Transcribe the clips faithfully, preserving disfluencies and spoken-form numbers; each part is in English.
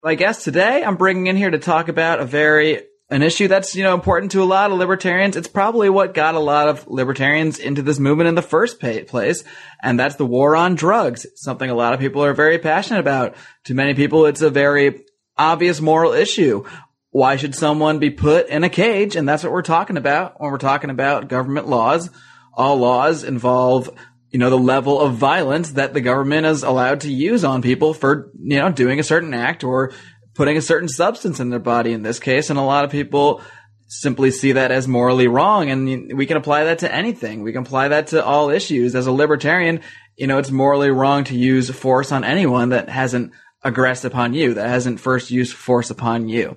My guest today, I'm bringing in here to talk about a very an issue that's, you know, important to a lot of libertarians. It's probably what got a lot of libertarians into this movement in the first place, and that's the war on drugs. It's something a lot of people are very passionate about. To many people, it's a very obvious moral issue. Why should someone be put in a cage? And that's what we're talking about when we're talking about government laws. All laws involve, you know, the level of violence that the government is allowed to use on people for, you know, doing a certain act or putting a certain substance in their body in this case. And a lot of people simply see that as morally wrong. And we can apply that to anything. We can apply that to all issues. As a libertarian, you know, it's morally wrong to use force on anyone that hasn't aggressed upon you, that hasn't first used force upon you.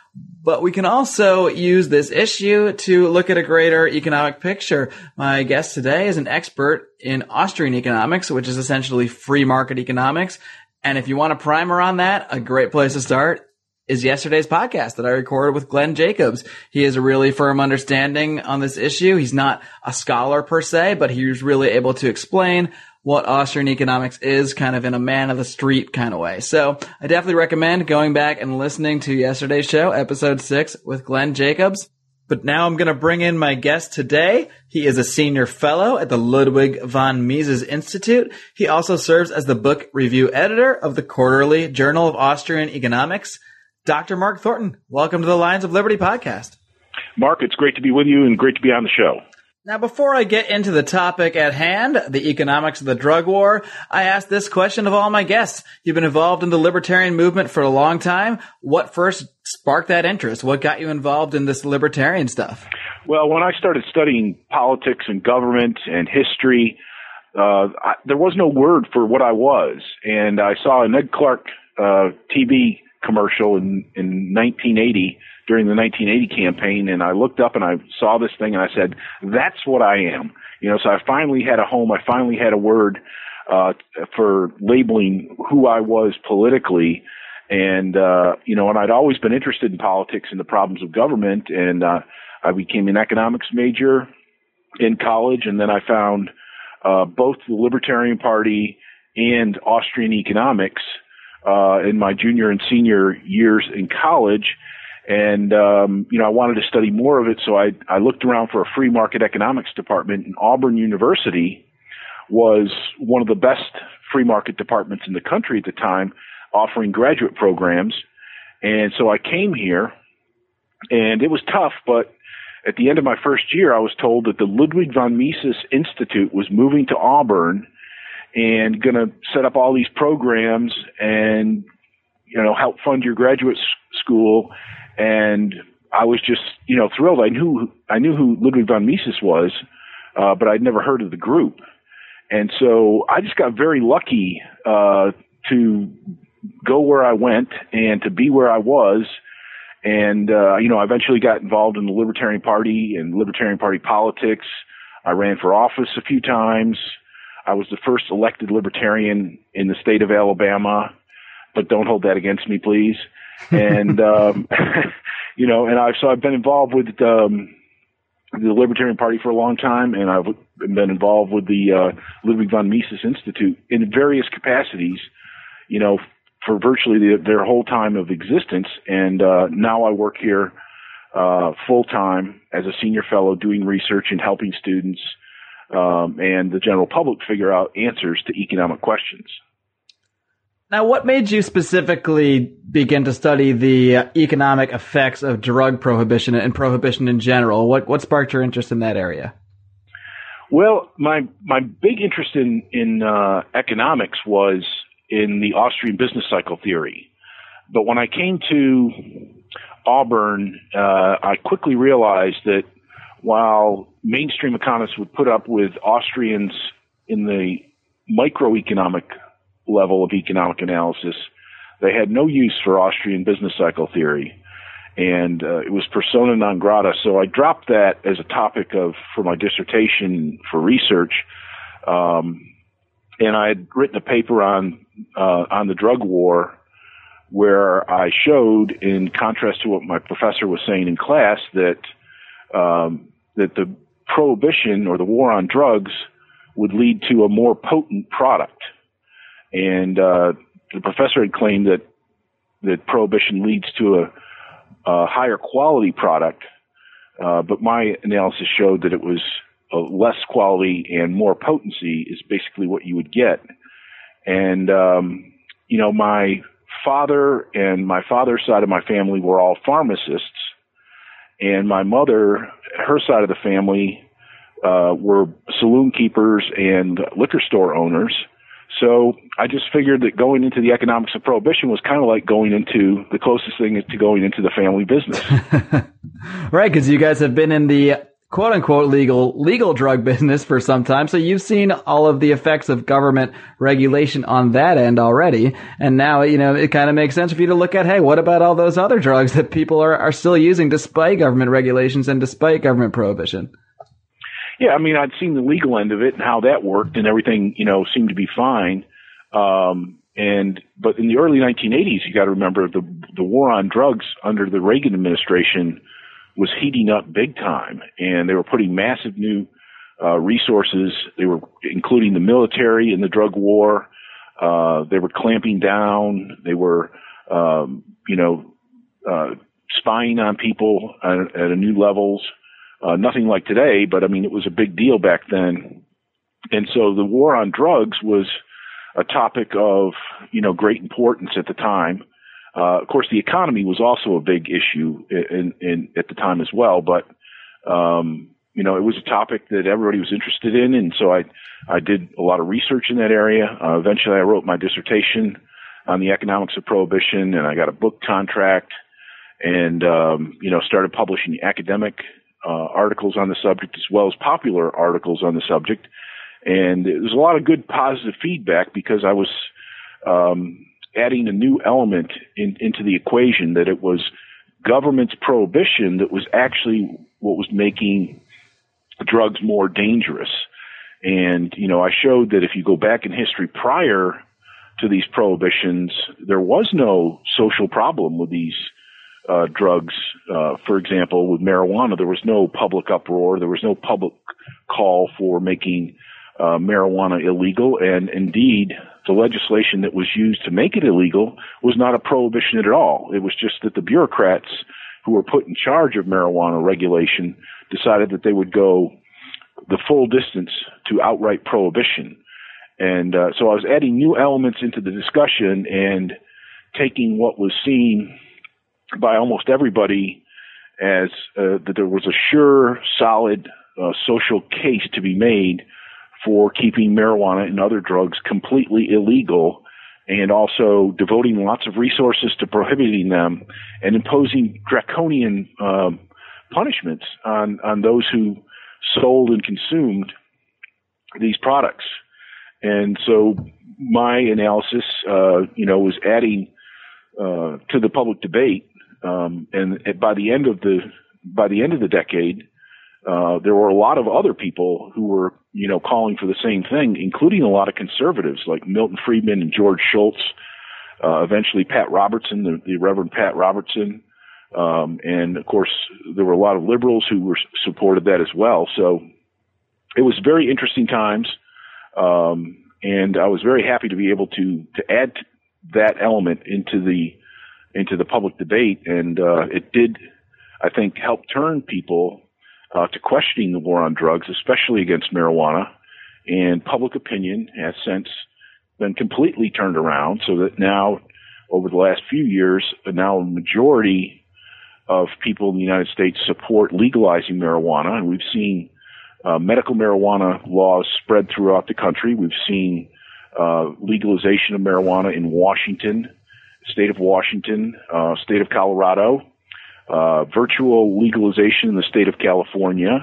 But we can also use this issue to look at a greater economic picture. My guest today is an expert in Austrian economics, which is essentially free market economics. And if you want a primer on that, a great place to start is yesterday's podcast that I recorded with Glenn Jacobs. He has a really firm understanding on this issue. He's not a scholar per se, but he was really able to explain what Austrian economics is kind of in a man of the street kind of way. So I definitely recommend going back and listening to yesterday's show, episode six with Glenn Jacobs. But now I'm going to bring in my guest today. He is a senior fellow at the Ludwig von Mises Institute. He also serves as the book review editor of the Quarterly Journal of Austrian Economics. Doctor Mark Thornton, welcome to the Lions of Liberty podcast. Mark, it's great to be with you and great to be on the show. Now, before I get into the topic at hand, the economics of the drug war, I ask this question of all my guests. You've been involved in the libertarian movement for a long time. What first sparked that interest? What got you involved in this libertarian stuff? Well, when I started studying politics and government and history, uh, I, there was no word for what I was. And I saw a Ned Clark uh, T V commercial in, in nineteen eighty during the nineteen eighty campaign, and I looked up and I saw this thing and I said, that's what I am. You know, so I finally had a home. I finally had a word uh, for labeling who I was politically. And, uh, you know, and I'd always been interested in politics and the problems of government. And uh, I became an economics major in college. And then I found uh, both the Libertarian Party and Austrian economics uh, in my junior and senior years in college. And, um, you know, I wanted to study more of it. So I, I looked around for a free market economics department, and Auburn University was one of the best free market departments in the country at the time, offering graduate programs. And so I came here, and it was tough, but at the end of my first year, I was told that the Ludwig von Mises Institute was moving to Auburn and going to set up all these programs and, you know, help fund your graduate s- school. And I was just, you know, thrilled. I knew, I knew who Ludwig von Mises was, uh, but I'd never heard of the group. And so I just got very lucky, uh, to go where I went and to be where I was. And, uh, you know, I eventually got involved in the Libertarian Party and Libertarian Party politics. I ran for office a few times. I was the first elected Libertarian in the state of Alabama, but don't hold that against me, please. And, um, you know, and I've, so I've been involved with, um, the Libertarian Party for a long time, and I've been involved with the, uh, Ludwig von Mises Institute in various capacities, you know, for virtually the, their whole time of existence. And, uh, now I work here, uh, full time as a senior fellow doing research and helping students, um, and the general public figure out answers to economic questions. Now, what made you specifically begin to study the uh, economic effects of drug prohibition and prohibition in general? What what sparked your interest in that area? Well, my my big interest in in uh, economics was in the Austrian business cycle theory. But when I came to Auburn, uh, I quickly realized that while mainstream economists would put up with Austrians in the microeconomic level of economic analysis, they had no use for Austrian business cycle theory, and uh, it was persona non grata. So I dropped that as a topic of for my dissertation for research, um, and I had written a paper on uh, on the drug war, where I showed, in contrast to what my professor was saying in class, that um, that the prohibition or the war on drugs would lead to a more potent product. And uh, the professor had claimed that that prohibition leads to a, a higher quality product, uh, but my analysis showed that it was a less quality and more potency is basically what you would get. And, um, you know, my father and my father's side of my family were all pharmacists, and my mother, her side of the family, uh, were saloon keepers and liquor store owners. So I just figured that going into the economics of prohibition was kind of like going into the closest thing to going into the family business. Right, because you guys have been in the quote unquote legal legal drug business for some time. So you've seen all of the effects of government regulation on that end already. And now, you know, it kind of makes sense for you to look at, hey, what about all those other drugs that people are, are still using despite government regulations and despite government prohibition? Yeah, I mean, I'd seen the legal end of it and how that worked, and everything, you know, seemed to be fine. Um, and but in the early nineteen eighties, you got to remember the the war on drugs under the Reagan administration was heating up big time, and they were putting massive new uh, resources. They were including the military in the drug war. Uh, they were clamping down. They were, um, you know, uh, spying on people at, at a new levels. Uh, nothing like today, but I mean, it was a big deal back then. And so the war on drugs was a topic of, you know, great importance at the time. Uh, of course, the economy was also a big issue in, in, at the time as well, but, um, you know, it was a topic that everybody was interested in. And so I, I did a lot of research in that area. Uh, eventually I wrote my dissertation on the economics of prohibition, and I got a book contract and, um, you know, started publishing academic Uh, articles on the subject as well as popular articles on the subject. And there was a lot of good positive feedback because I was um, adding a new element in, into the equation, that it was government's prohibition that was actually what was making drugs more dangerous. And, you know, I showed that if you go back in history prior to these prohibitions, there was no social problem with these Uh, drugs. Uh, for example, with marijuana, there was no public uproar. There was no public call for making uh, marijuana illegal. And indeed, the legislation that was used to make it illegal was not a prohibition at all. It was just that the bureaucrats who were put in charge of marijuana regulation decided that they would go the full distance to outright prohibition. And uh, so I was adding new elements into the discussion and taking what was seen by almost everybody as uh, that there was a sure, solid uh, social case to be made for keeping marijuana and other drugs completely illegal, and also devoting lots of resources to prohibiting them and imposing draconian um, punishments on, on those who sold and consumed these products. And so my analysis, uh, you know, was adding uh, to the public debate. Um, and by the end of the by the end of the decade, uh, there were a lot of other people who were, you know, calling for the same thing, including a lot of conservatives like Milton Friedman and George Shultz. Uh, eventually, Pat Robertson, the, the Reverend Pat Robertson, um, and of course, there were a lot of liberals who were supported that as well. So it was very interesting times, um, and I was very happy to be able to to add that element into the into the public debate. And uh, it did, I think, help turn people uh, to questioning the war on drugs, especially against marijuana. And public opinion has since been completely turned around, so that now, over the last few years, now a majority of people in the United States support legalizing marijuana. And we've seen uh, medical marijuana laws spread throughout the country. We've seen uh, legalization of marijuana in Washington, state of Washington, uh, state of Colorado, uh, virtual legalization in the state of California.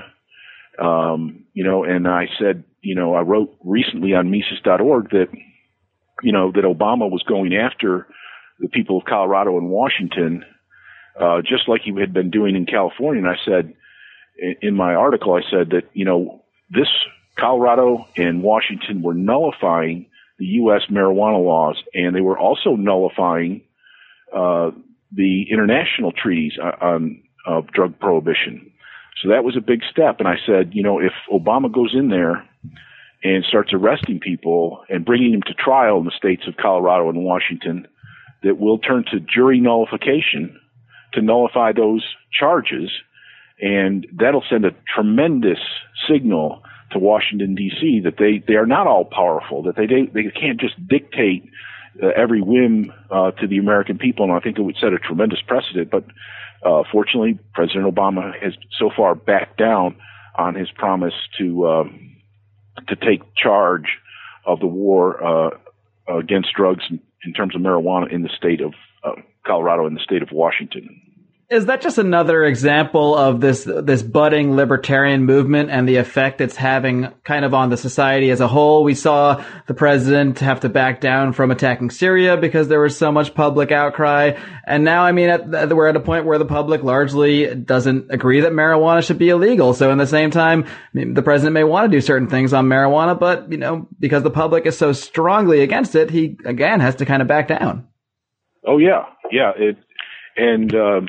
Um, you know, and I said, you know, I wrote recently on Mises dot org that, you know, that Obama was going after the people of Colorado and Washington, uh, just like he had been doing in California. And I said, in, in my article, I said that, you know, this Colorado and Washington were nullifying the U S marijuana laws, and they were also nullifying uh, the international treaties on uh, drug prohibition. So that was a big step. And I said, you know, if Obama goes in there and starts arresting people and bringing them to trial in the states of Colorado and Washington, that we'll turn to jury nullification to nullify those charges. And that'll send a tremendous signal to Washington, D C that they, they are not all powerful, that they, they, they can't just dictate uh, every whim uh, to the American people. And I think it would set a tremendous precedent. But uh, fortunately, President Obama has so far backed down on his promise to uh, to take charge of the war uh, against drugs in, in terms of marijuana in the state of uh, Colorado and the state of Washington. Is that just another example of this this budding libertarian movement and the effect it's having kind of on the society as a whole? We saw the president have to back down from attacking Syria because there was so much public outcry. And now, I mean, at, we're at a point where the public largely doesn't agree that marijuana should be illegal. So in the same time, I mean, the president may want to do certain things on marijuana, but, you know, because the public is so strongly against it, he, again, has to kind of back down. Oh, yeah. Yeah. It, and, um,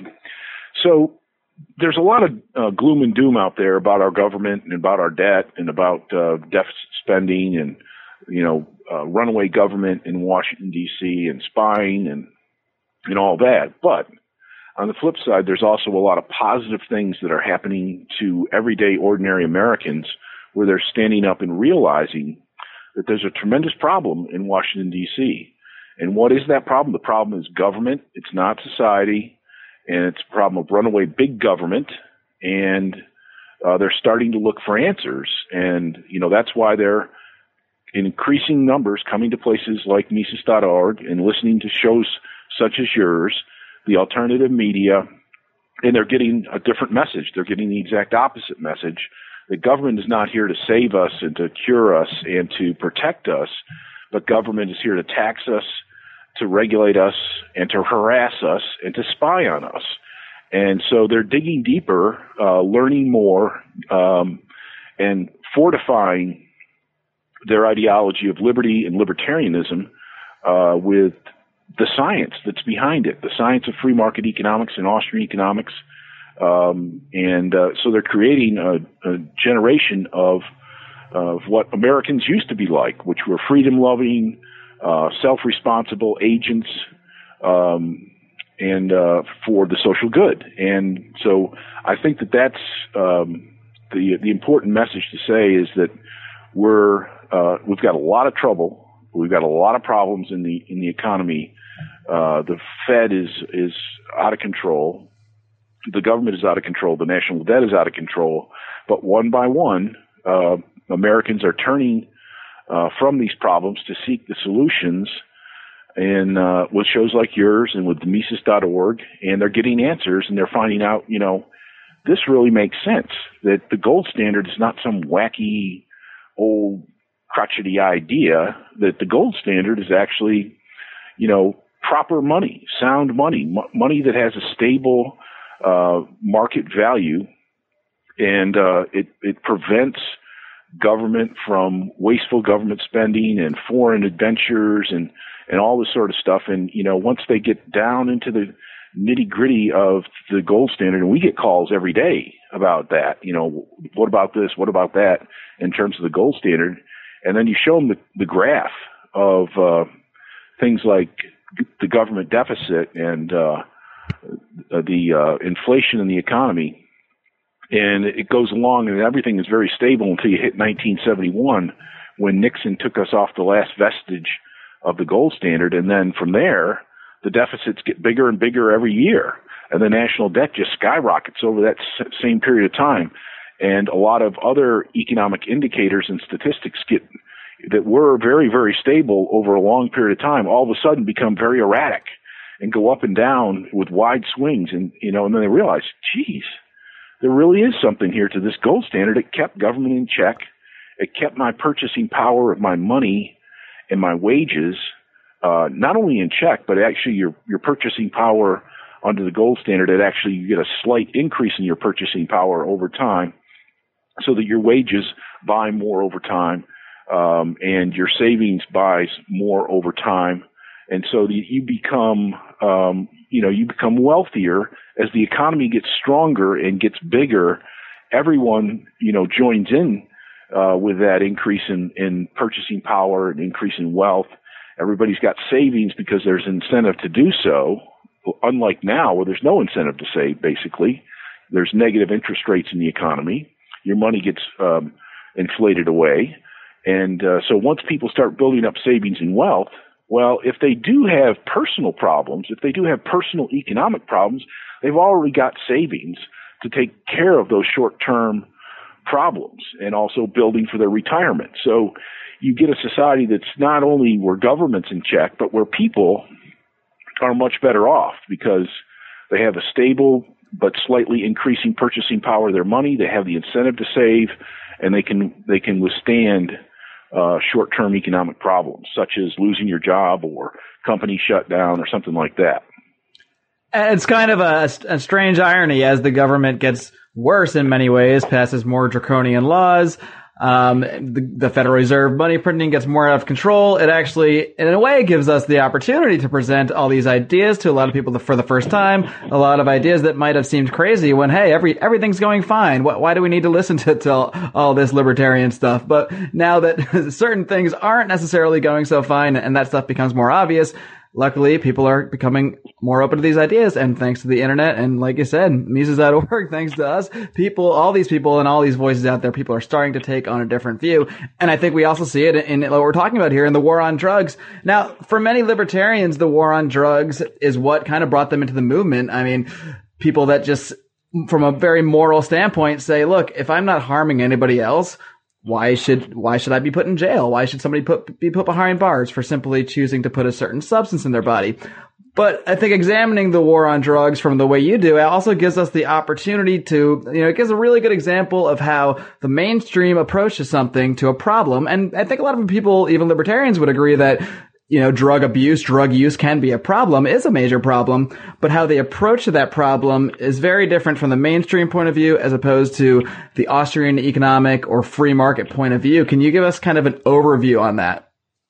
So there's a lot of uh, gloom and doom out there about our government and about our debt and about uh, deficit spending and, you know, uh, runaway government in Washington, D C and spying and, and all that. But on the flip side, there's also a lot of positive things that are happening to everyday ordinary Americans where they're standing up and realizing that there's a tremendous problem in Washington, D C. And what is that problem? The problem is government. It's not society. And it's a problem of runaway big government, and uh, they're starting to look for answers. And, you know, that's why they're in increasing numbers coming to places like Mises dot org and listening to shows such as yours, the alternative media, and they're getting a different message. They're getting the exact opposite message. The government is not here to save us and to cure us and to protect us, but government is here to tax us, to regulate us, and to harass us, and to spy on us. And so they're digging deeper, uh, learning more, um, and fortifying their ideology of liberty and libertarianism uh, with the science that's behind it, the science of free market economics and Austrian economics. Um, and uh, so they're creating a, a generation of, of what Americans used to be like, which were freedom-loving, Uh, self-responsible agents, um, and uh, for the social good. And so I think that that's um, the the important message to say is that we're uh, we've got a lot of trouble, we've got a lot of problems in the in the economy. Uh, the Fed is is out of control, the government is out of control, the national debt is out of control. But one by one, uh, Americans are turning Uh, from these problems to seek the solutions, and uh, with shows like yours and with the Mises dot org, and they're getting answers, and they're finding out, you know, this really makes sense, that the gold standard is not some wacky, old, crotchety idea, that the gold standard is actually, you know, proper money, sound money, m- money that has a stable uh, market value, and uh, it, it prevents government from wasteful government spending and foreign adventures and, and all this sort of stuff. And, you know, once they get down into the nitty gritty of the gold standard, and we get calls every day about that, you know, what about this? What about that in terms of the gold standard? And then you show them the, the graph of, uh, things like the government deficit and, uh, the, uh, inflation in the economy. And it goes along, and everything is very stable until you hit nineteen seventy-one, when Nixon took us off the last vestige of the gold standard. And then from there, the deficits get bigger and bigger every year. And the national debt just skyrockets over that same period of time. And a lot of other economic indicators and statistics get that were very, very stable over a long period of time, all of a sudden become very erratic and go up and down with wide swings. And, you know, and then they realize, geez, there really is something here to this gold standard. It kept government in check. It kept my purchasing power of my money and my wages, uh, not only in check, but actually your, your purchasing power under the gold standard. It actually, you get a slight increase in your purchasing power over time so that your wages buy more over time, um, and your savings buys more over time. And so the, you become, um, you know, you become wealthier as the economy gets stronger and gets bigger. Everyone, you know, joins in uh, with that increase in, in purchasing power and increase in wealth. Everybody's got savings because there's incentive to do so. Unlike now, where there's no incentive to save, basically. There's negative interest rates in the economy. Your money gets um, inflated away. And uh, so once people start building up savings and wealth, well, if they do have personal problems, if they do have personal economic problems, they've already got savings to take care of those short-term problems and also building for their retirement. So you get a society that's not only where government's in check, but where people are much better off because they have a stable but slightly increasing purchasing power of their money. They have the incentive to save, and they can they can withstand uh, short-term economic problems, such as losing your job or company shut down or something like that. It's kind of a, a strange irony as the government gets worse in many ways, passes more draconian laws. Um, the, the Federal Reserve money printing gets more out of control. It actually, in a way, gives us the opportunity to present all these ideas to a lot of people for the first time. A lot of ideas that might have seemed crazy when, hey, every everything's going fine. Why, why do we need to listen to, to all, all this libertarian stuff? But now that certain things aren't necessarily going so fine and that stuff becomes more obvious, luckily, people are becoming more open to these ideas, and thanks to the internet, and like you said, Mises dot org, thanks to us, people, all these people and all these voices out there, people are starting to take on a different view. And I think we also see it in, in what we're talking about here in the war on drugs. Now, for many libertarians, the war on drugs is what kind of brought them into the movement. I mean, people that just, from a very moral standpoint, say, look, if I'm not harming anybody else, Why should why should I be put in jail? Why should somebody put be put behind bars for simply choosing to put a certain substance in their body? But I think examining the war on drugs from the way you do, it also gives us the opportunity to, you know, it gives a really good example of how the mainstream approaches something to a problem. And I think a lot of people, even libertarians, would agree that, you know, drug abuse, drug use can be a problem, is a major problem, but how the approach to that problem is very different from the mainstream point of view as opposed to the Austrian economic or free market point of view. Can you give us kind of an overview on that?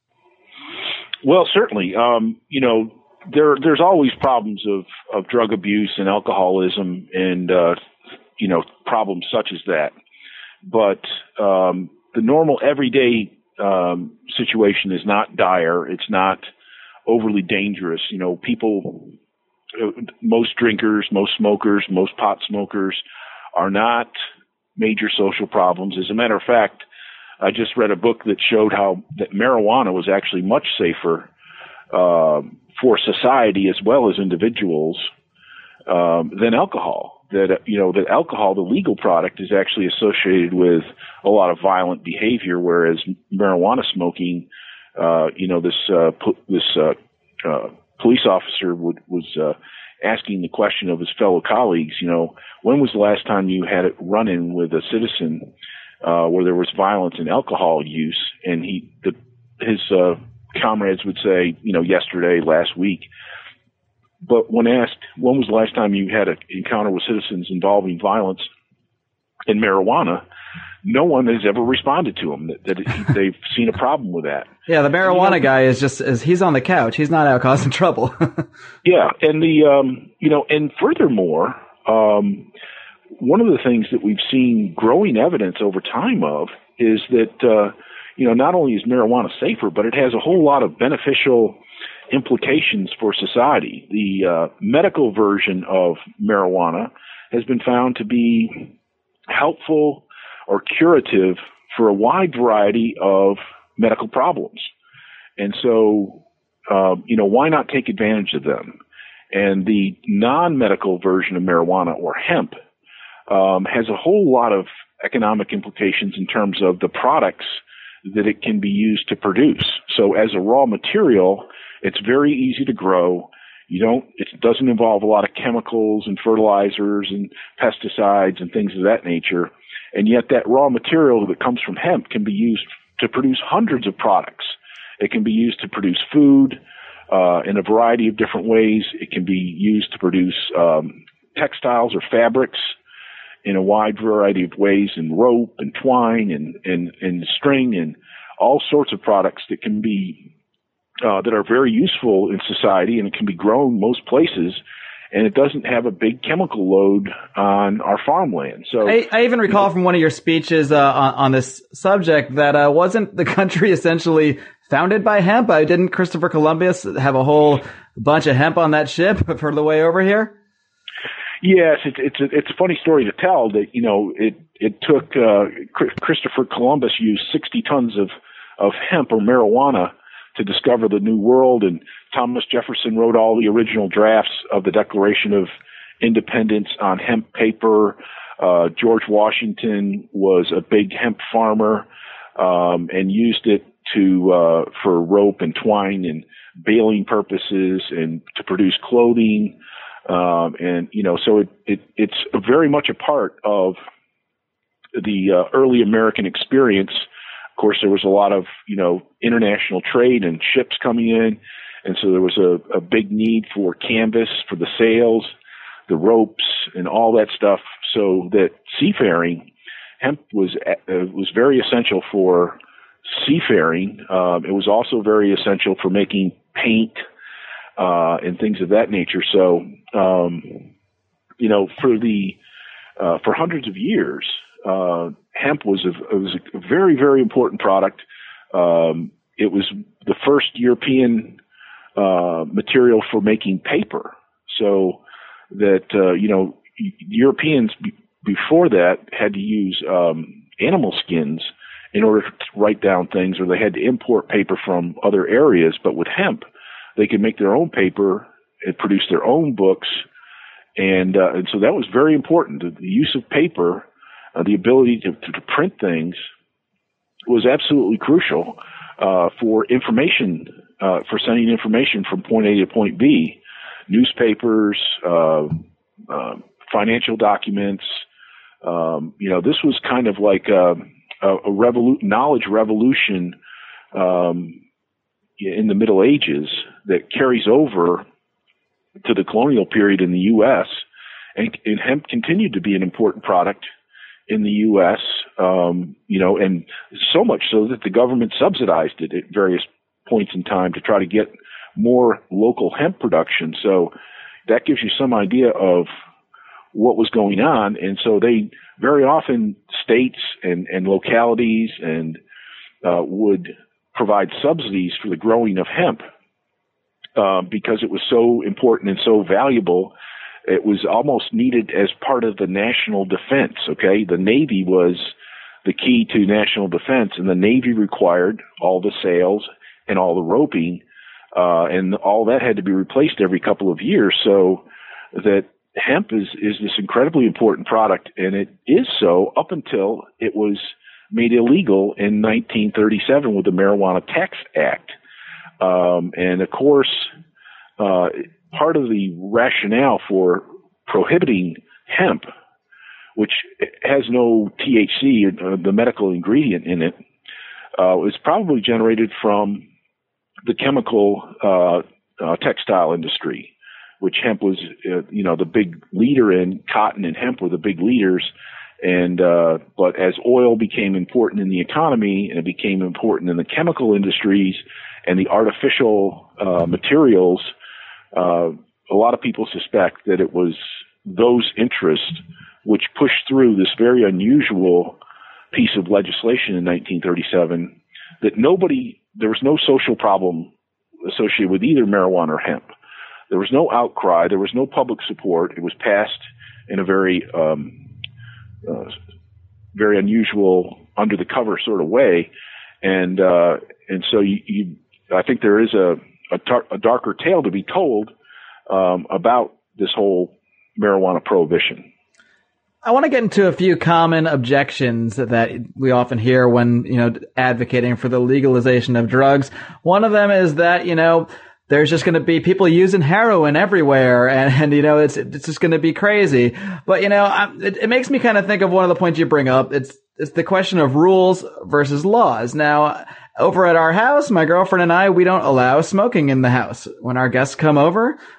Well, certainly. Um, you know, there, there's always problems of, of drug abuse and alcoholism and, uh, you know, problems such as that. But, um, the normal everyday Um, situation is not dire. It's not overly dangerous. You know, people, most drinkers, most smokers, most pot smokers are not major social problems. As a matter of fact, I just read a book that showed how that marijuana was actually much safer uh, for society as well as individuals um, than alcohol. That, you know, that alcohol, the legal product, is actually associated with a lot of violent behavior, whereas marijuana smoking, uh, you know, this, uh, po- this, uh, uh, police officer would, was, uh, asking the question of his fellow colleagues, you know, when was the last time you had it run-in with a citizen, uh, where there was violence and alcohol use? And he, the, his, uh, comrades would say, you know, yesterday, last week. But when asked, when was the last time you had an encounter with citizens involving violence and marijuana, no one has ever responded to him that, that they've seen a problem with that. Yeah, the marijuana guy is just, is, he's on the couch. He's not out causing trouble. Yeah, and the, um, you know, and furthermore, um, one of the things that we've seen growing evidence over time of is that, uh, you know, not only is marijuana safer, but it has a whole lot of beneficial implications for society. The uh, medical version of marijuana has been found to be helpful or curative for a wide variety of medical problems. And so, uh, you know, why not take advantage of them? And the non-medical version of marijuana, or hemp, um, has a whole lot of economic implications in terms of the products that it can be used to produce. So as a raw material, it's very easy to grow. You don't, it doesn't involve a lot of chemicals and fertilizers and pesticides and things of that nature. And yet that raw material that comes from hemp can be used to produce hundreds of products. It can be used to produce food, uh, in a variety of different ways. It can be used to produce, um, textiles or fabrics in a wide variety of ways, and rope and twine and, and, and string and all sorts of products that can be Uh, that are very useful in society, and it can be grown most places, and it doesn't have a big chemical load on our farmland. So I, I even recall from one of your speeches uh, on, on this subject that uh, wasn't the country essentially founded by hemp. Uh, didn't Christopher Columbus have a whole bunch of hemp on that ship for the way over here? Yes, it's it's a, it's a funny story to tell that, you know, it it took uh, Christopher Columbus used sixty tons of of hemp or marijuana to discover the New World, and Thomas Jefferson wrote all the original drafts of the Declaration of Independence on hemp paper. Uh, George Washington was a big hemp farmer um, and used it to uh, for rope and twine and baling purposes and to produce clothing. Um, and, you know, so it, it, it's very much a part of the uh, early American experience. Of course, there was a lot of, you know, international trade and ships coming in. And so there was a, a big need for canvas for the sails, the ropes, and all that stuff. So that seafaring, hemp was, uh, was very essential for seafaring. Um, it was also very essential for making paint, Uh, and things of that nature. So, um, you know, for the, uh, for hundreds of years, uh, hemp was a, it was a very, very important product. Um, it was the first European, uh, material for making paper. So that, uh, you know, Europeans b- before that had to use, um, animal skins in order to write down things, or they had to import paper from other areas. But with hemp, they could make their own paper and produce their own books. And, uh, and so that was very important. The, the use of paper, uh, the ability to, to, to print things was absolutely crucial, uh, for information, uh, for sending information from point A to point B. Newspapers, uh, uh, financial documents. Um, you know, this was kind of like a, a, a revolu- knowledge revolution, um, in the Middle Ages that carries over to the colonial period in the U S and, and hemp continued to be an important product in the U S, um, you know, and so much so that the government subsidized it at various points in time to try to get more local hemp production. So that gives you some idea of what was going on. And so they very often states and, and localities and uh, would provide subsidies for the growing of hemp uh, because it was so important and so valuable. It was almost needed as part of the national defense. Okay, the Navy was the key to national defense, and the Navy required all the sails and all the roping, uh, and all that had to be replaced every couple of years. So that hemp is is this incredibly important product, and it is so up until it was made illegal in nineteen thirty-seven with the Marijuana Tax Act. Um, and of course, uh, part of the rationale for prohibiting hemp, which has no T H C, uh, the medical ingredient in it, uh, is probably generated from the chemical uh, uh, textile industry, which hemp was, uh, you know, the big leader in. Cotton and hemp were the big leaders. And, uh, but as oil became important in the economy and it became important in the chemical industries and the artificial, uh, materials, uh, a lot of people suspect that it was those interests which pushed through this very unusual piece of legislation in nineteen thirty-seven that nobody, there was no social problem associated with either marijuana or hemp. There was no outcry. There was no public support. It was passed in a very, um, Uh, very unusual, under the cover sort of way, and uh, and so you, you, I think there is a a, tar- a darker tale to be told um, about this whole marijuana prohibition. I want to get into a few common objections that we often hear when, you know, advocating for the legalization of drugs. One of them is that, you know, there's just going to be people using heroin everywhere, and, and you know, it's it's just going to be crazy. But, you know, I, it, it makes me kind of think of one of the points you bring up. It's it's the question of rules versus laws. Now, over at our house, my girlfriend and I, we don't allow smoking in the house. When our guests come over,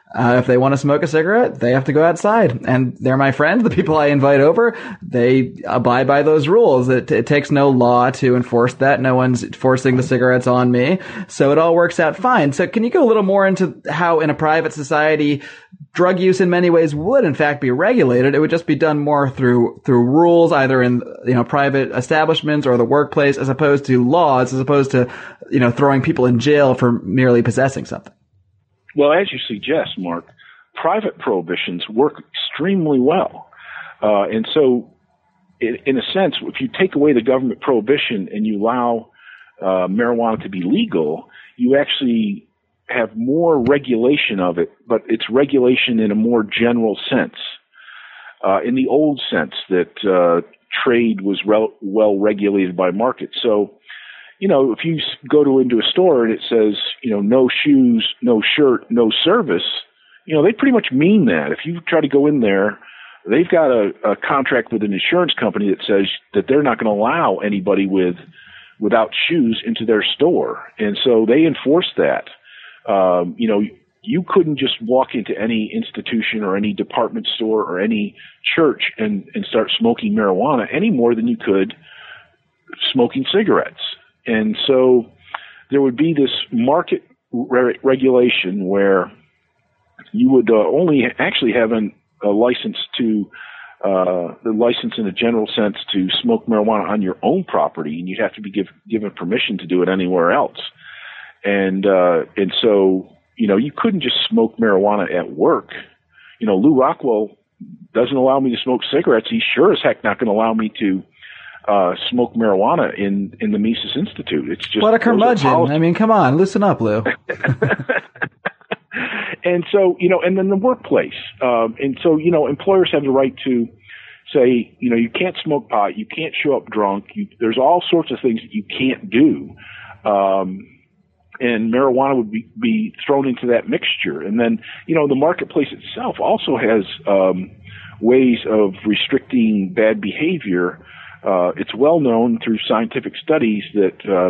Uh, if they want to smoke a cigarette, they have to go outside. And they're my friends, the people I invite over. They abide by those rules. It, it takes no law to enforce that. No one's forcing the cigarettes on me. So it all works out fine. So can you go a little more into how in a private society, drug use in many ways would in fact be regulated? It would just be done more through, through rules, either in, you know, private establishments or the workplace, as opposed to laws, as opposed to, you know, throwing people in jail for merely possessing something. Well, as you suggest, Mark, private prohibitions work extremely well. Uh, and so, in, in a sense, if you take away the government prohibition and you allow uh, marijuana to be legal, you actually have more regulation of it, but it's regulation in a more general sense. Uh, in the old sense that uh, trade was re- well regulated by market. So, you know, if you go to into a store and it says, you know, no shoes, no shirt, no service, you know, they pretty much mean that. If you try to go in there, they've got a, a contract with an insurance company that says that they're not going to allow anybody with without shoes into their store. And so they enforce that. Um, you know, you couldn't just walk into any institution or any department store or any church and, and start smoking marijuana any more than you could smoking cigarettes. And so there would be this market re- regulation where you would uh, only actually have an, a license to, uh, the license in a general sense to smoke marijuana on your own property, and you'd have to be give, given permission to do it anywhere else. And, uh, and so, you know, you couldn't just smoke marijuana at work. You know, Lou Rockwell doesn't allow me to smoke cigarettes. He's sure as heck not going to allow me to Uh, smoke marijuana in, in the Mises Institute. It's just what a curmudgeon. I mean, come on, loosen up, Lou. And so, you know, and then the workplace. Um, and so, you know, employers have the right to say, you know, you can't smoke pot, you can't show up drunk, you, there's all sorts of things that you can't do. Um, and marijuana would be, be thrown into that mixture. And then, you know, the marketplace itself also has um, ways of restricting bad behavior. Uh, it's well known through scientific studies that uh,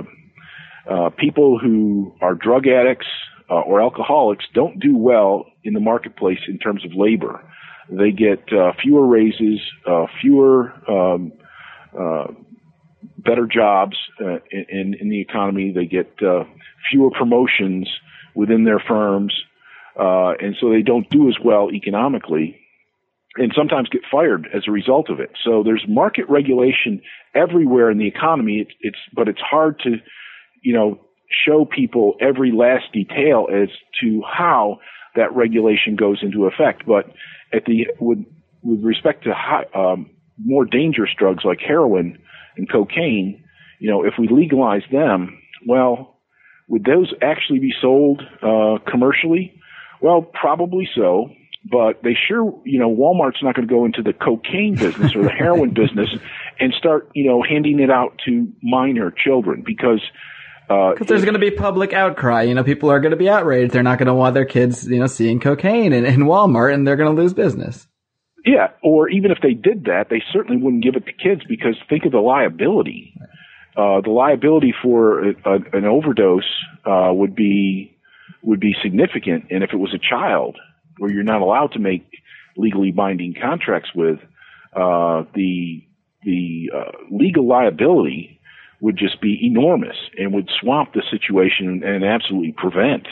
uh, people who are drug addicts uh, or alcoholics don't do well in the marketplace in terms of labor. They get uh, fewer raises, uh, fewer, um, uh, better jobs uh, in, in the economy. They get uh, fewer promotions within their firms, uh, and so they don't do as well economically, and sometimes get fired as a result of it. So there's market regulation everywhere in the economy. It's, it's, but it's hard to, you know, show people every last detail as to how that regulation goes into effect. But at the, with, with respect to high, um, more dangerous drugs like heroin and cocaine, you know, if we legalize them, well, would those actually be sold, uh, commercially? Well, probably so. But they sure, you know, Walmart's not going to go into the cocaine business or the heroin business and start, you know, handing it out to minor children because uh, Because there's going to be public outcry. You know, people are going to be outraged. They're not going to want their kids, you know, seeing cocaine in, in Walmart, and they're going to lose business. Yeah, or even if they did that, they certainly wouldn't give it to kids because think of the liability. Uh, the liability for a, a, an overdose uh, would be would be significant, and if it was a child, where you're not allowed to make legally binding contracts with, uh, the the uh, legal liability would just be enormous and would swamp the situation and absolutely prevent,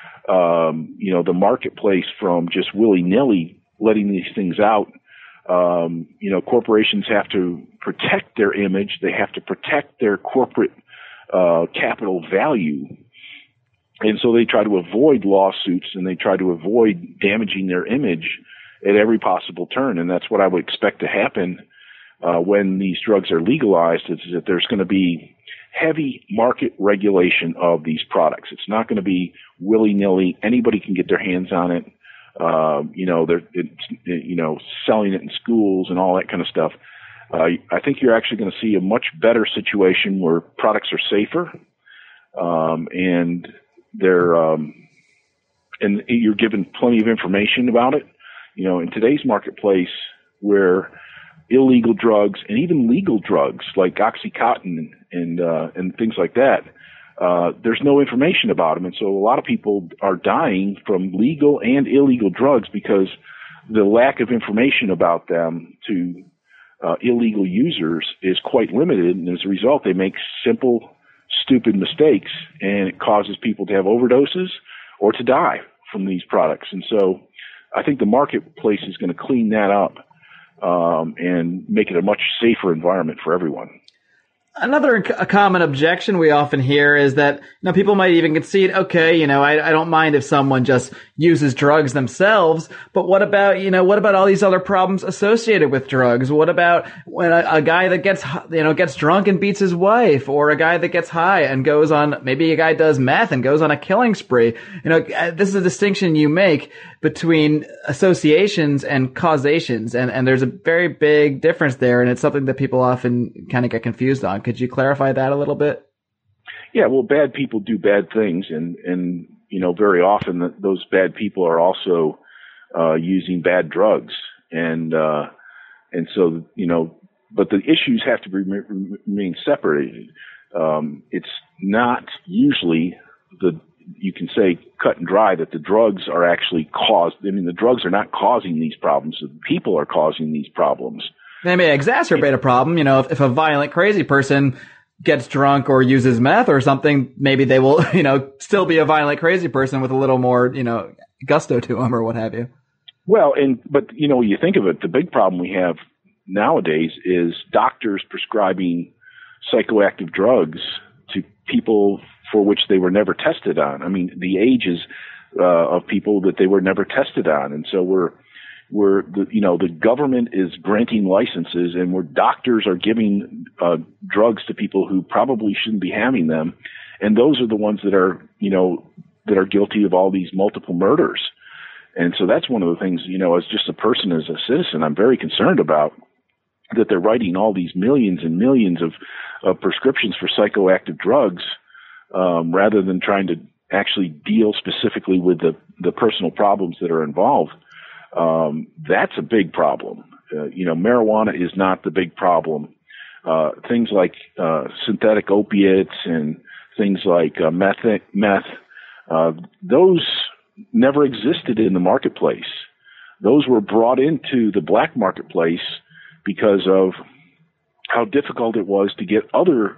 um, you know, the marketplace from just willy-nilly letting these things out. Um, you know, corporations have to protect their image. They have to protect their corporate uh, capital value. And so they try to avoid lawsuits and they try to avoid damaging their image at every possible turn. And that's what I would expect to happen uh, when these drugs are legalized, is that there's going to be heavy market regulation of these products. It's not going to be willy-nilly. Anybody can get their hands on it. Uh, you know, they're, it's, you know, selling it in schools and all that kind of stuff. Uh, I think you're actually going to see a much better situation where products are safer, um, and they're, um, and you're given plenty of information about it. You know, in today's marketplace where illegal drugs and even legal drugs like OxyContin and, uh, and things like that, uh, there's no information about them. And so a lot of people are dying from legal and illegal drugs because the lack of information about them to uh, illegal users is quite limited. And as a result, they make simple, stupid mistakes, and it causes people to have overdoses or to die from these products. And so I think the marketplace is going to clean that up um, and make it a much safer environment for everyone. Another a common objection we often hear is that, you know, people might even concede, okay, you know, I, I don't mind if someone just uses drugs themselves, but what about, you know, what about all these other problems associated with drugs? What about when a, a guy that gets, you know, gets drunk and beats his wife, or a guy that gets high and goes on, maybe a guy does meth and goes on a killing spree? You know, this is a distinction you make between associations and causations, and, and there's a very big difference there, and it's something that people often kind of get confused on. Could you clarify that a little bit? Yeah, well, bad people do bad things, and, and you know, very often that those bad people are also uh, using bad drugs, and uh, and so you know, but the issues have to be, remain separated. Um, it's not usually the you can say cut and dry that the drugs are actually caused. I mean, the drugs are not causing these problems. The people are causing these problems. They may exacerbate a problem. You know, if, if a violent, crazy person gets drunk or uses meth or something, maybe they will, you know, still be a violent, crazy person with a little more, you know, gusto to them or what have you. Well, and, but, you know, you think of it, the big problem we have nowadays is doctors prescribing psychoactive drugs to people for which they were never tested on. I mean, the ages uh, of people that they were never tested on. And so we're, we're, the, you know, the government is granting licenses, and where doctors are giving uh, drugs to people who probably shouldn't be having them. And those are the ones that are, you know, that are guilty of all these multiple murders. And so that's one of the things, you know, as just a person, as a citizen, I'm very concerned about, that they're writing all these millions and millions of, of prescriptions for psychoactive drugs, um, rather than trying to actually deal specifically with the, the personal problems that are involved. Um, that's a big problem. Uh, you know, marijuana is not the big problem. Uh, things like, uh, synthetic opiates and things like, uh, meth, meth, uh, those never existed in the marketplace. Those were brought into the black marketplace because of how difficult it was to get other,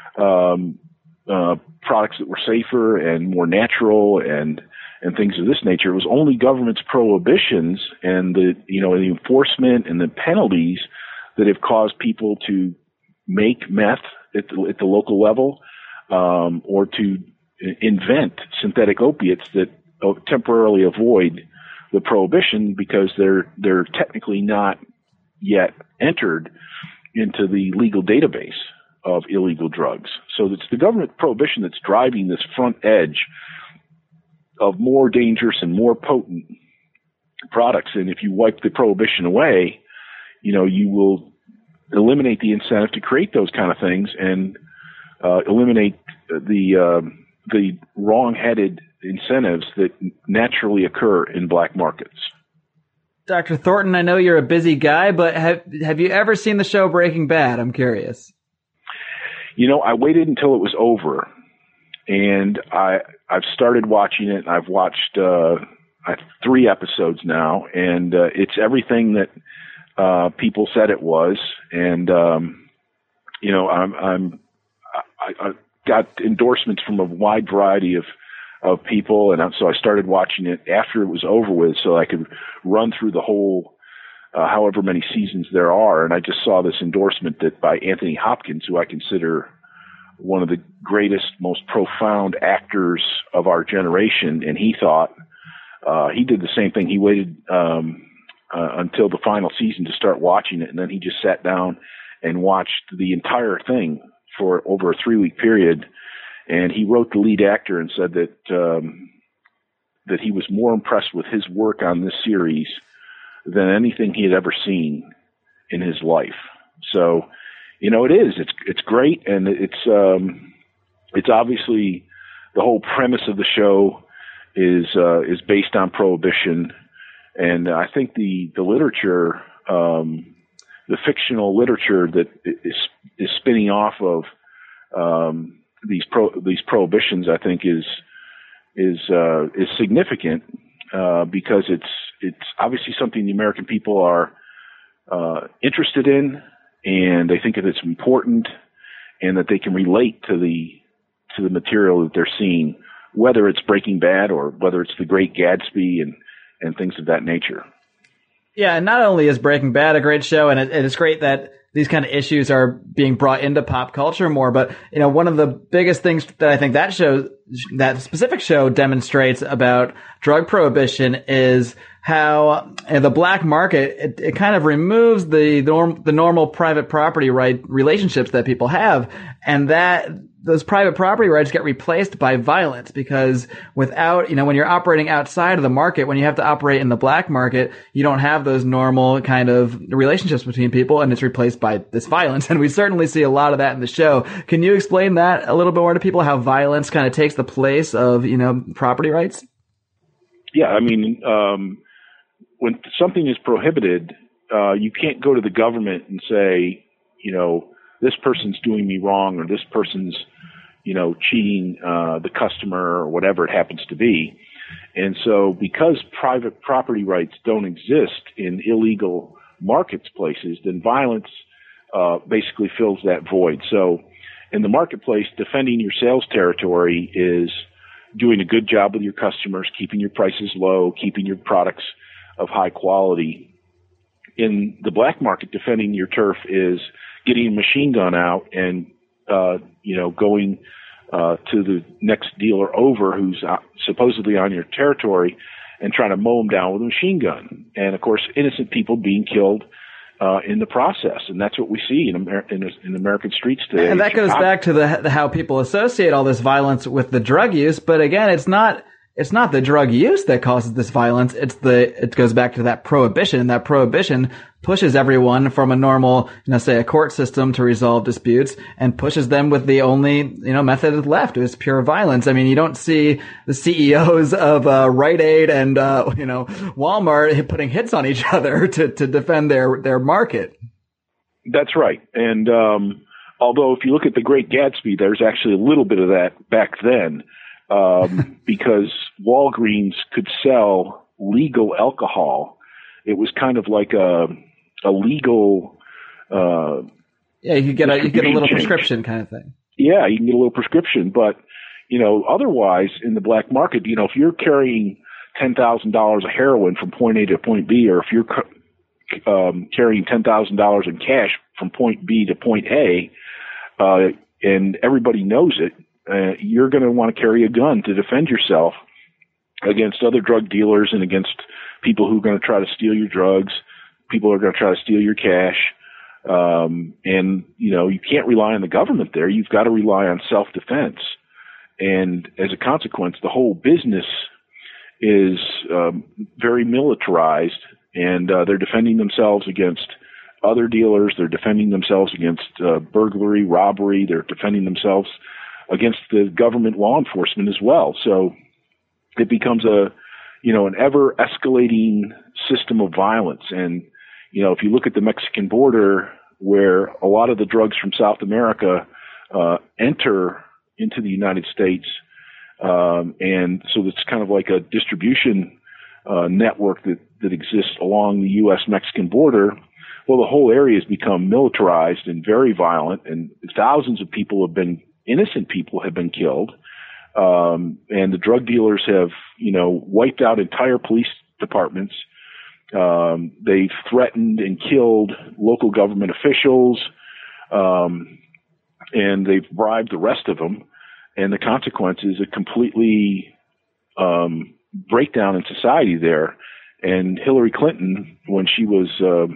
um, uh, products that were safer and more natural and, and things of this nature. It was only government's prohibitions and the, you know, the enforcement and the penalties that have caused people to make meth at the, at the local level, um, or to invent synthetic opiates that temporarily avoid the prohibition because they're, they're technically not yet entered into the legal database of illegal drugs. So it's the government prohibition that's driving this front edge of more dangerous and more potent products. And if you wipe the prohibition away, you know, you will eliminate the incentive to create those kind of things and uh, eliminate the uh, the wrong-headed incentives that naturally occur in black markets. Doctor Thornton, I know you're a busy guy, but have have you ever seen the show Breaking Bad? I'm curious. You know, I waited until it was over, and I I've started watching it. I've watched uh, I, three episodes now, and uh, it's everything that uh, people said it was. And um, you know, I'm I'm I, I got endorsements from a wide variety of of people, and so I started watching it after it was over with, so I could run through the whole, uh, however many seasons there are. And I just saw this endorsement that by Anthony Hopkins, who I consider one of the greatest, most profound actors of our generation, and he thought uh, he did the same thing. He waited um, uh, until the final season to start watching it, and then he just sat down and watched the entire thing for over a three-week period. And he wrote the lead actor and said that um, that he was more impressed with his work on this series than anything he had ever seen in his life. So, you know, it is. It's it's great, and it's um, it's obviously the whole premise of the show is uh, is based on prohibition, and I think the the literature, um, the fictional literature that is is spinning off of. Um, these pro, these prohibitions, I think, is is uh, is significant uh, because it's it's obviously something the American people are uh, interested in, and they think that it's important, and that they can relate to the to the material that they're seeing, whether it's Breaking Bad or whether it's The Great Gatsby and and things of that nature. Yeah, and not only is Breaking Bad a great show, and it, it's great that these kind of issues are being brought into pop culture more, but, you know, one of the biggest things that I think that show, that specific show demonstrates about drug prohibition is how uh, the black market, it, it kind of removes the, the, norm, the normal private property right relationships that people have, and that those private property rights get replaced by violence, because without, you know, when you're operating outside of the market, when you have to operate in the black market, you don't have those normal kind of relationships between people, and it's replaced by this violence. And we certainly see a lot of that in the show. Can you explain that a little bit more to people, how violence kind of takes the place of, you know, property rights? Yeah, I mean, um, when something is prohibited, uh, you can't go to the government and say, you know, this person's doing me wrong, or this person's, you know, cheating uh, the customer, or whatever it happens to be. And so because private property rights don't exist in illegal marketplaces, then violence uh, basically fills that void. So in the marketplace, defending your sales territory is doing a good job with your customers, keeping your prices low, keeping your products of high quality. In the black market, defending your turf is getting a machine gun out and, uh, you know, going uh, to the next dealer over who's uh, supposedly on your territory and trying to mow them down with a machine gun. And, of course, innocent people being killed uh, in the process. And that's what we see in, Amer- in, in American streets today. And that goes back to the, the how people associate all this violence with the drug use. But, again, it's not it's not the drug use that causes this violence. It's the it goes back to that prohibition. That prohibition pushes everyone from a normal, you know, say a court system to resolve disputes, and pushes them with the only, you know, method left is pure violence. I mean, you don't see the C E Os of uh, Rite Aid and uh, you know, Walmart putting hits on each other to to defend their their market. That's right. And um, although if you look at The Great Gatsby, there's actually a little bit of that back then, um, because Walgreens could sell legal alcohol. It was kind of like a a legal uh yeah you could get a you get a little change. Prescription kind of thing. Yeah, you can get a little prescription, but you know, otherwise in the black market, you know, if you're carrying ten thousand dollars of heroin from point A to point B, or if you're um carrying ten thousand dollars in cash from point B to point A, uh and everybody knows it, uh, you're going to want to carry a gun to defend yourself against other drug dealers and against people who are going to try to steal your drugs. People are going to try to steal your cash. Um, and, you know, you can't rely on the government there. You've got to rely on self-defense. And as a consequence, the whole business is um, very militarized, and uh, they're defending themselves against other dealers. They're defending themselves against uh, burglary, robbery. They're defending themselves against the government law enforcement as well. So it becomes a, you know, an ever escalating system of violence. And, you know, if you look at the Mexican border, where a lot of the drugs from South America uh, enter into the United States, um, and so it's kind of like a distribution uh, network that, that exists along the U S Mexican border. Well, the whole area has become militarized and very violent, and thousands of people have been, innocent people have been killed. Um, and the drug dealers have, you know, wiped out entire police departments. Um, they've threatened and killed local government officials, um, and they've bribed the rest of them. And the consequence is a completely um, breakdown in society there. And Hillary Clinton, when she was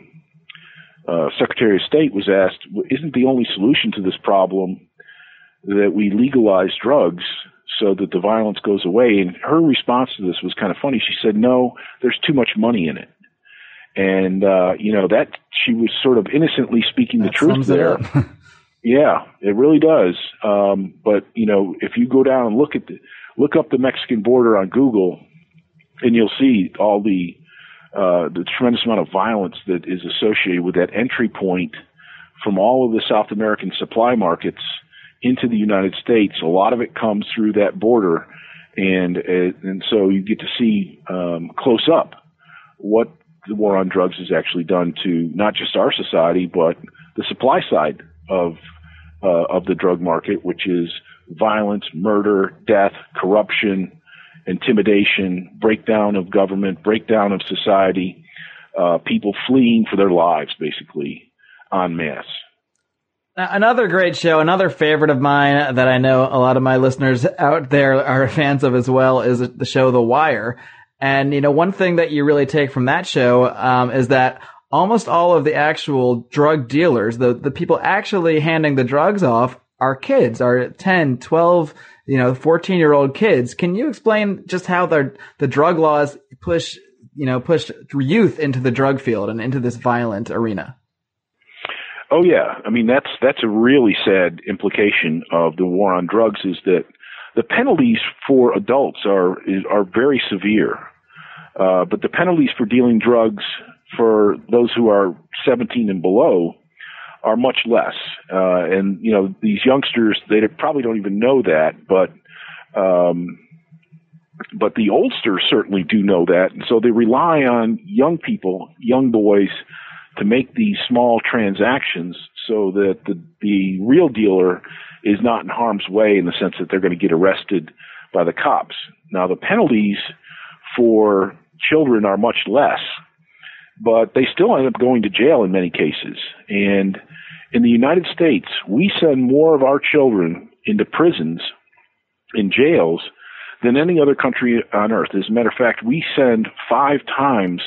uh, uh, Secretary of State, was asked, isn't the only solution to this problem that we legalize drugs so that the violence goes away? And her response to this was kind of funny. She said, no, there's too much money in it. And, uh, you know, that she was sort of innocently speaking that the truth there. Yeah, it really does. Um, but, you know, if you go down and look at the, look up the Mexican border on Google, and you'll see all the, uh, the tremendous amount of violence that is associated with that entry point from all of the South American supply markets into the United States, a lot of it comes through that border. And, and so you get to see, um, close up what the war on drugs has actually done to not just our society, but the supply side of, uh, of the drug market, which is violence, murder, death, corruption, intimidation, breakdown of government, breakdown of society, uh, people fleeing for their lives, basically, en masse. Another great show, another favorite of mine that I know a lot of my listeners out there are fans of as well, is the show The Wire. And, you know, one thing that you really take from that show um, is that almost all of the actual drug dealers, the, the people actually handing the drugs off, are kids, are ten, twelve, you know, fourteen-year-old kids. Can you explain just how the the drug laws push, you know, push youth into the drug field and into this violent arena? Oh yeah, I mean that's that's a really sad implication of the war on drugs, is that the penalties for adults are is, are very severe, uh, but the penalties for dealing drugs for those who are seventeen and below are much less. Uh, and you know, these youngsters, they probably don't even know that, but um, but the oldsters certainly do know that, and so they rely on young people, young boys, to make these small transactions so that the, the real dealer is not in harm's way in the sense that they're going to get arrested by the cops. Now, the penalties for children are much less, but they still end up going to jail in many cases. And in the United States, we send more of our children into prisons, in jails, than any other country on earth. As a matter of fact, we send five times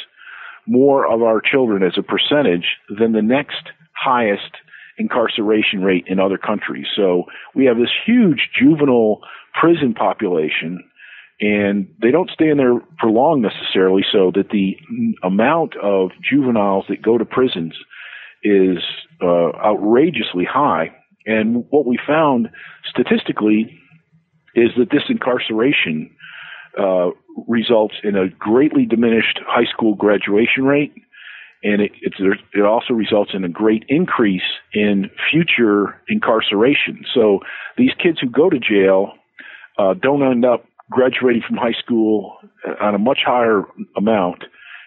more of our children as a percentage than the next highest incarceration rate in other countries. So we have this huge juvenile prison population, and they don't stay in there for long necessarily, so that the amount of juveniles that go to prisons is uh, outrageously high. And what we found statistically is that this incarceration uh, results in a greatly diminished high school graduation rate, and it, it's, it also results in a great increase in future incarceration. So these kids who go to jail uh, don't end up graduating from high school on a much higher amount,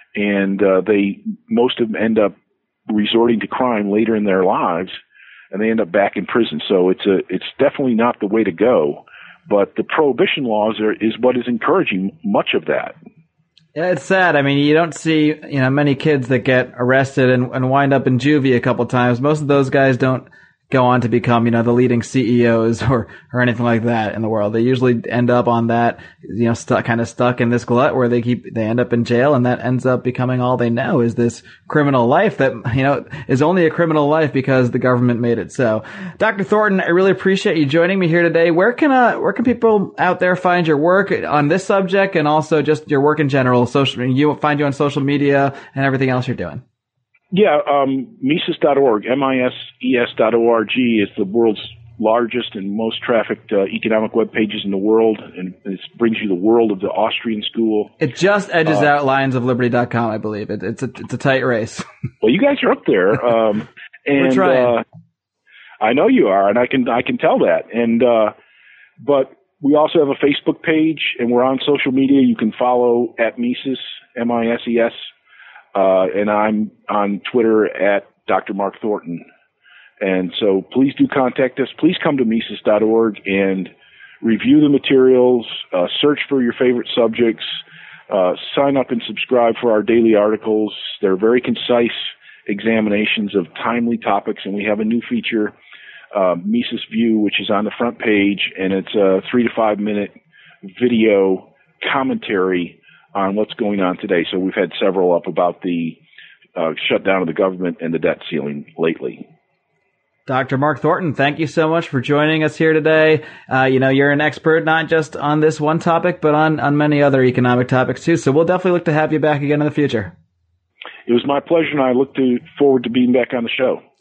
and uh, they most of them end up resorting to crime later in their lives, and they end up back in prison. So it's a it's definitely not the way to go. But the prohibition laws are, is what is encouraging much of that. Yeah, it's sad. I mean, you don't see, you know, many kids that get arrested and, and wind up in juvie a couple times. Most of those guys don't go on to become, you know, the leading C E Os or, or anything like that in the world. They usually end up on that, you know, stuck, kind of stuck in this glut where they keep, they end up in jail, and that ends up becoming all they know is this criminal life that, you know, is only a criminal life because the government made it so. Doctor Thornton, I really appreciate you joining me here today. Where can, uh, where can people out there find your work on this subject and also just your work in general? Social, you find you on social media and everything else you're doing. Yeah, um, Mises dot org, M I S E S dot O R G is the world's largest and most trafficked uh, economic web pages in the world, and it brings you the world of the Austrian school. It just edges uh, out lions of liberty dot com, I believe. It, it's a it's a tight race. Well, you guys are up there, um, and We're trying. Uh, I know you are, and I can I can tell that. And uh, but we also have a Facebook page, and we're on social media. You can follow at Mises, M I S E S. Uh, and I'm on Twitter at Doctor Mark Thornton. And so please do contact us. Please come to Mises dot org and review the materials, uh, search for your favorite subjects, uh, sign up and subscribe for our daily articles. They're very concise examinations of timely topics, and we have a new feature, uh, Mises View, which is on the front page, and it's a three to five minute video commentary on what's going on today. So we've had several up about the uh, shutdown of the government and the debt ceiling lately. Doctor Mark Thornton, thank you so much for joining us here today. Uh, you know, you're an expert not just on this one topic, but on, on many other economic topics too. So we'll definitely look to have you back again in the future. It was my pleasure, and I look to, forward to being back on the show.